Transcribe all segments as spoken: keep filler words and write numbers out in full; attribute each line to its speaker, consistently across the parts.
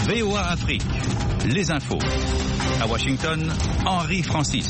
Speaker 1: V O A Afrique, les infos. À Washington, Henri Francis.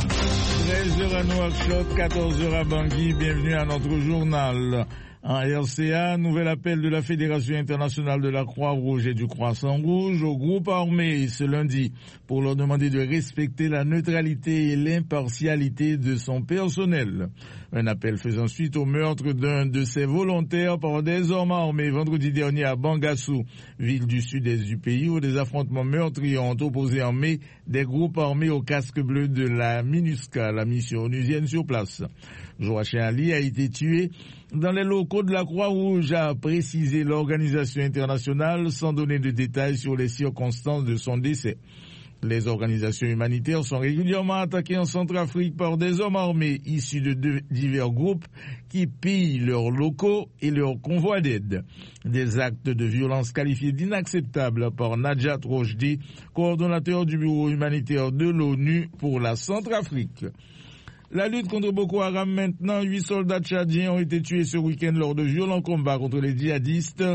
Speaker 2: treize heures à Nouakchott, quatorze heures à Bangui, bienvenue à notre journal. En R C A, nouvel appel de la Fédération internationale de la Croix-Rouge et du Croissant-Rouge au groupe armé ce lundi pour leur demander de respecter la neutralité et l'impartialité de son personnel. Un appel faisant suite au meurtre d'un de ses volontaires par des hommes armés vendredi dernier à Bangassou, ville du sud-est du pays, où des affrontements meurtriers ont opposé en mai des groupes armés au casque bleu de la MINUSCA, la mission onusienne sur place. Joachim Ali a été tué dans les locaux de la Croix-Rouge, a précisé l'organisation internationale sans donner de détails sur les circonstances de son décès. Les organisations humanitaires sont régulièrement attaquées en Centrafrique par des hommes armés issus de deux divers groupes qui pillent leurs locaux et leurs convois d'aide. Des actes de violence qualifiés d'inacceptables par Najat Rojdi, coordonnateur du bureau humanitaire de l'ONU pour la Centrafrique. La lutte contre Boko Haram maintenant, huit soldats tchadiens ont été tués ce week-end lors de violents combats contre les djihadistes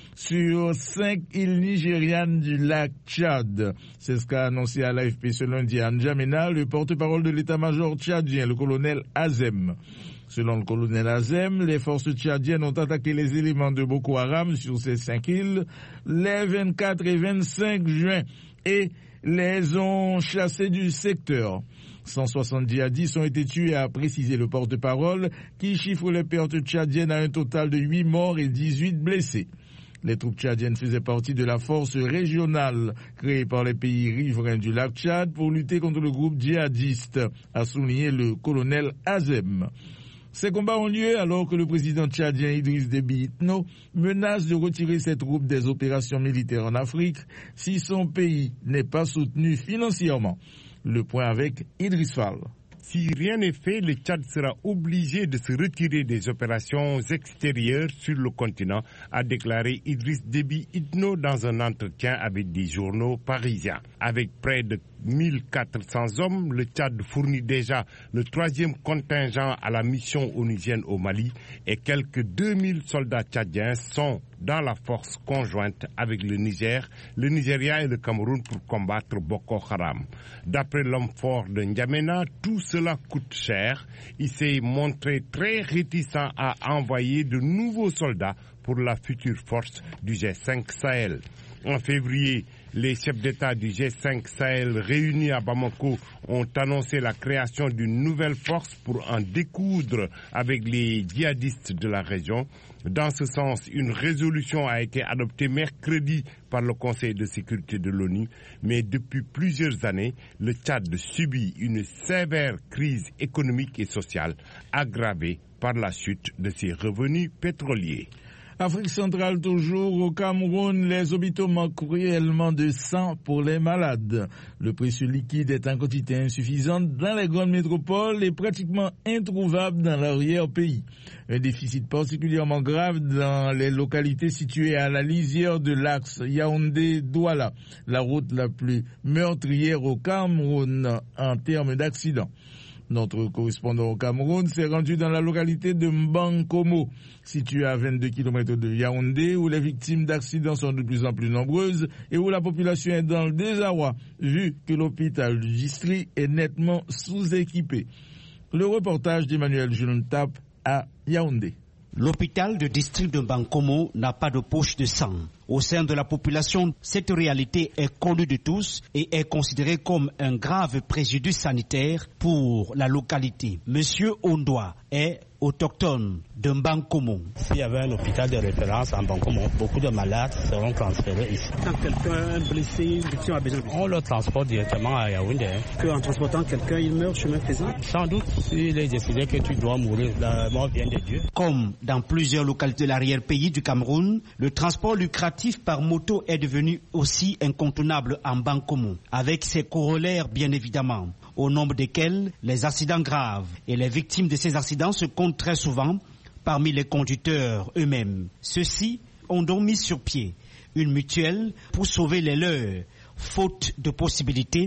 Speaker 2: sur cinq îles nigérianes du lac Tchad. C'est ce qu'a annoncé à l'A F P ce lundi à N'Djamena le porte-parole de l'état-major tchadien, le colonel Azem. Selon le colonel Azem, les forces tchadiennes ont attaqué les éléments de Boko Haram sur ces cinq îles les vingt-quatre et vingt-cinq juin et les ont chassés du secteur. cent soixante djihadistes ont été tués, a précisé le porte-parole, qui chiffre les pertes tchadiennes à un total de huit morts et dix-huit blessés. Les troupes tchadiennes faisaient partie de la force régionale créée par les pays riverains du lac Tchad pour lutter contre le groupe djihadiste, a souligné le colonel Azem. Ces combats ont lieu alors que le président tchadien Idriss Déby Itno menace de retirer ses troupes des opérations militaires en Afrique si son pays n'est pas soutenu financièrement. Le point avec Idriss Fall.
Speaker 3: Si rien n'est fait, le Tchad sera obligé de se retirer des opérations extérieures sur le continent, a déclaré Idriss Déby Itno dans un entretien avec des journaux parisiens. Avec près de mille quatre cents hommes, le Tchad fournit déjà le troisième contingent à la mission onusienne au Mali et quelques deux mille soldats tchadiens sont dans la force conjointe avec le Niger, le Nigeria et le Cameroun pour combattre Boko Haram. D'après l'homme fort de N'Djamena, tout cela coûte cher. Il s'est montré très réticent à envoyer de nouveaux soldats pour la future force du G cinq Sahel. En février, les chefs d'État du G cinq Sahel réunis à Bamako ont annoncé la création d'une nouvelle force pour en découdre avec les djihadistes de la région. Dans ce sens, une résolution a été adoptée mercredi par le Conseil de sécurité de l'ONU, mais depuis plusieurs années, le Tchad subit une sévère crise économique et sociale aggravée par la chute de ses revenus pétroliers.
Speaker 2: Afrique centrale toujours, au Cameroun, les hôpitaux manquent cruellement de sang pour les malades. Le précieux liquide est en quantité insuffisante dans les grandes métropoles et pratiquement introuvable dans l'arrière-pays. Un déficit particulièrement grave dans les localités situées à la lisière de l'axe Yaoundé-Douala, la route la plus meurtrière au Cameroun en termes d'accidents. Notre correspondant au Cameroun s'est rendu dans la localité de Mbankomo, située à vingt-deux kilomètres de Yaoundé, où les victimes d'accidents sont de plus en plus nombreuses et où la population est dans le désarroi, vu que l'hôpital du district est nettement sous-équipé. Le reportage d'Emmanuel Jules Tap à Yaoundé.
Speaker 4: L'hôpital de district de Mbankomo n'a pas de poche de sang. Au sein de la population, cette réalité est connue de tous et est considérée comme un grave préjudice sanitaire pour la localité. Monsieur Ondoa est autochtone de Mbankomo.
Speaker 5: S'il y avait un hôpital de référence à Mbankomo, beaucoup de malades seront transférés ici.
Speaker 6: Quand quelqu'un est blessé, une victime a besoin de...
Speaker 5: On le transporte directement à Yaoundé.
Speaker 6: Qu'en transportant quelqu'un, il meurt chemin faisant?
Speaker 5: Sans doute, s'il est décidé que tu dois mourir, la mort vient de Dieu.
Speaker 4: Comme dans plusieurs localités de l'arrière-pays du Cameroun, le transport lucratif par moto est devenu aussi incontournable en Mbankomo, avec ses corollaires bien évidemment, au nombre desquels les accidents graves et les victimes de ces accidents se comptent très souvent parmi les conducteurs eux-mêmes. Ceux-ci ont donc mis sur pied une mutuelle pour sauver les leurs, faute de possibilité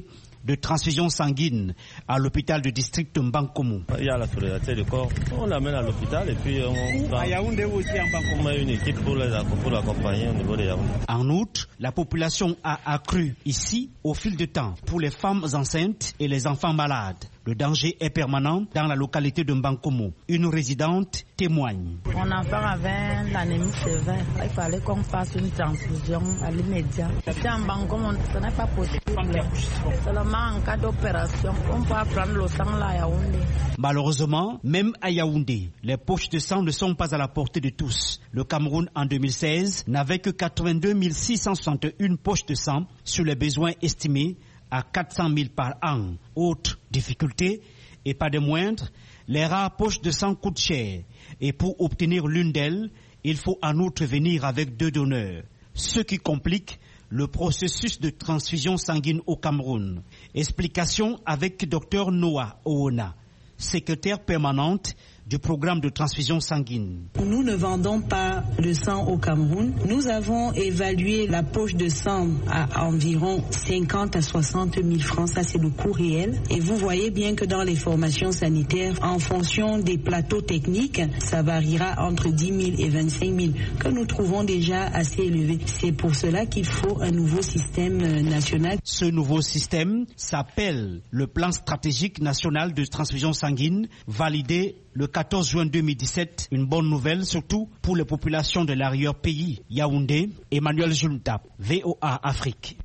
Speaker 4: de transfusion sanguine à l'hôpital du district de Mbankomo.
Speaker 7: Il y a la solidarité du corps, on l'amène à l'hôpital et puis on, à Yaoundé aussi, on met une équipe pour l'accompagner au niveau de Yaoundé.
Speaker 4: En outre, la population a accru ici au fil du temps pour les femmes enceintes et les enfants malades. Le danger est permanent dans la localité de Mbankomo. Une résidente témoigne.
Speaker 8: Mon enfant avait l'anémie sévère. Il fallait qu'on fasse une transfusion à l'immédiat. C'est en Mbankomo, ce n'est pas possible. Seulement en cas d'opération, on peut prendre le sang là à Yaoundé.
Speaker 4: Malheureusement, même à Yaoundé, les poches de sang ne sont pas à la portée de tous. Le Cameroun, en deux mille seize, n'avait que quatre-vingt-deux mille six cent soixante et un poches de sang sur les besoins estimés à quatre cent mille par an. Autre difficulté, et pas de moindre, les rares poches de sang coûtent cher. Et pour obtenir l'une d'elles, il faut en outre venir avec deux donneurs. Ce qui complique le processus de transfusion sanguine au Cameroun. Explication avec Dr Noah Oona, secrétaire permanente du programme de transfusion sanguine.
Speaker 9: Nous ne vendons pas le sang au Cameroun. Nous avons évalué la poche de sang à environ cinquante à soixante mille francs. Ça, c'est le coût réel. Et vous voyez bien que dans les formations sanitaires, en fonction des plateaux techniques, ça variera entre dix mille et vingt-cinq mille, que nous trouvons déjà assez élevé. C'est pour cela qu'il faut un nouveau système national.
Speaker 4: Ce nouveau système s'appelle le plan stratégique national de transfusion sanguine, validé le quatorze juin deux mille dix-sept, une bonne nouvelle surtout pour les populations de l'arrière-pays. Yaoundé, Emmanuel Junta, V O A Afrique.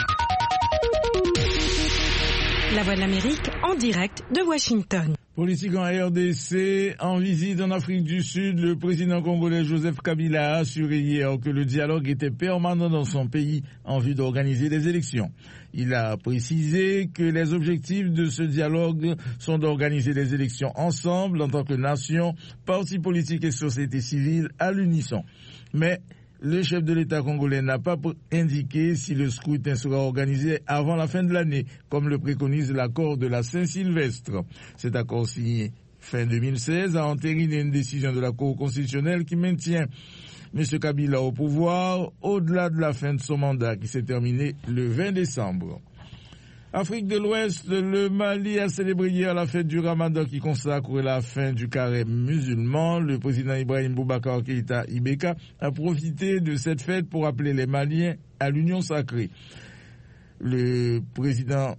Speaker 10: La Voix de l'Amérique en direct de Washington.
Speaker 2: Politique en R D C, en visite en Afrique du Sud, le président congolais Joseph Kabila a assuré hier que le dialogue était permanent dans son pays en vue d'organiser les élections. Il a précisé que les objectifs de ce dialogue sont d'organiser les élections ensemble en tant que nation, partis politiques et société civile à l'unisson. Mais le chef de l'État congolais n'a pas indiqué si le scrutin sera organisé avant la fin de l'année, comme le préconise l'accord de la Saint-Sylvestre. Cet accord signé fin deux mille seize a entériné une décision de la Cour constitutionnelle qui maintient M. Kabila au pouvoir au-delà de la fin de son mandat qui s'est terminé le vingt décembre. Afrique de l'Ouest, le Mali a célébré hier la fête du Ramadan qui consacre la fin du carême musulman. Le président Ibrahim Boubacar Keïta Ibeka a profité de cette fête pour appeler les Maliens à l'union sacrée. Le président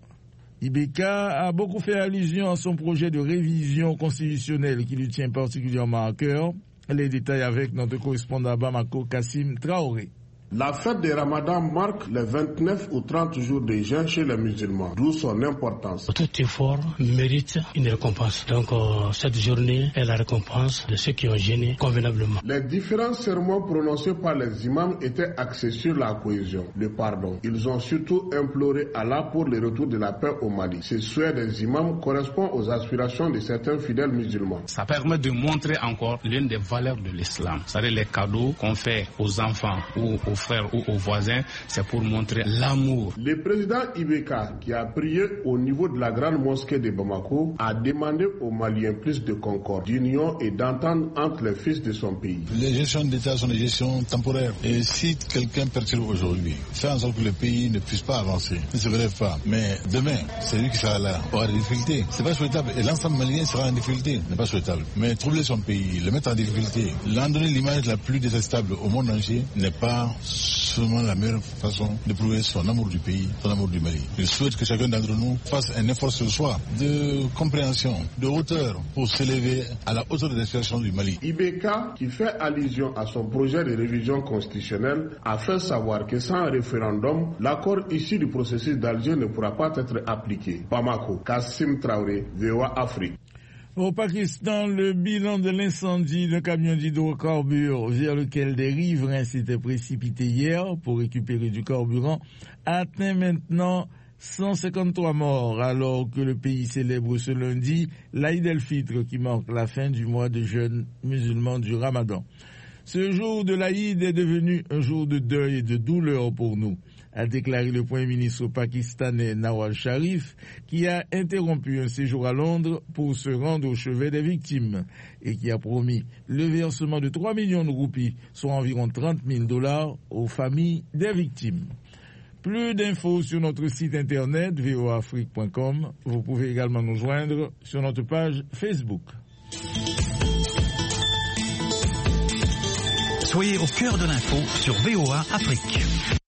Speaker 2: Ibeka a beaucoup fait allusion à son projet de révision constitutionnelle qui lui tient particulièrement à cœur. Les détails avec notre correspondant à Bamako, Kassim Traoré.
Speaker 11: La fête des Ramadan marque les vingt-neuf ou trente jours de jeûne chez les musulmans, d'où son importance.
Speaker 5: Tout effort mérite une récompense. Donc euh, cette journée est la récompense de ceux qui ont jeûné convenablement.
Speaker 11: Les différents sermons prononcés par les imams étaient axés sur la cohésion, le pardon. Ils ont surtout imploré Allah pour le retour de la paix au Mali. Ce souhait des imams correspond aux aspirations de certains fidèles musulmans.
Speaker 12: Ça permet de montrer encore l'une des valeurs de l'islam. C'est-à-dire les cadeaux qu'on fait aux enfants ou aux frères ou aux voisins, c'est pour montrer l'amour.
Speaker 11: Le président Ibeka, qui a prié au niveau de la grande mosquée de Bamako, a demandé aux Maliens plus de concorde, d'union et d'entente entre les fils de son pays.
Speaker 13: Les gestions d'État sont des gestions temporaires. Et si quelqu'un perturbe aujourd'hui, fait en sorte que le pays ne puisse pas avancer, ne se relève pas, mais demain, c'est lui qui sera là, aura des difficultés. C'est pas souhaitable. Et l'ensemble malien sera en difficulté. Ce n'est pas souhaitable. Mais troubler son pays, le mettre en difficulté, l'en donner l'image la plus détestable au monde entier, n'est pas seulement la meilleure façon de prouver son amour du pays, son amour du Mali. Je souhaite que chacun d'entre nous fasse un effort sur soi de compréhension, de hauteur, pour s'élever à la hauteur de l'expression du Mali.
Speaker 11: Ibeka, qui fait allusion à son projet de révision constitutionnelle, a fait savoir que sans référendum, l'accord issu du processus d'Alger ne pourra pas être appliqué. Bamako, Kassim Traoré, V O A Afrique.
Speaker 2: Au Pakistan, le bilan de l'incendie d'un camion d'hydrocarbures vers lequel des riverains s'étaient précipités hier pour récupérer du carburant atteint maintenant cent cinquante-trois morts, alors que le pays célèbre ce lundi l'Aïd el-Fitr qui marque la fin du mois de jeûne musulman du Ramadan. Ce jour de l'Aïd est devenu un jour de deuil et de douleur pour nous, a déclaré le Premier ministre pakistanais Nawaz Sharif, qui a interrompu un séjour à Londres pour se rendre au chevet des victimes et qui a promis le versement de trois millions de roupies, soit environ trente mille dollars, aux familles des victimes. Plus d'infos sur notre site internet v o a afrique point com. Vous pouvez également nous joindre sur notre page Facebook.
Speaker 1: Soyez au cœur de l'info sur V O A Afrique.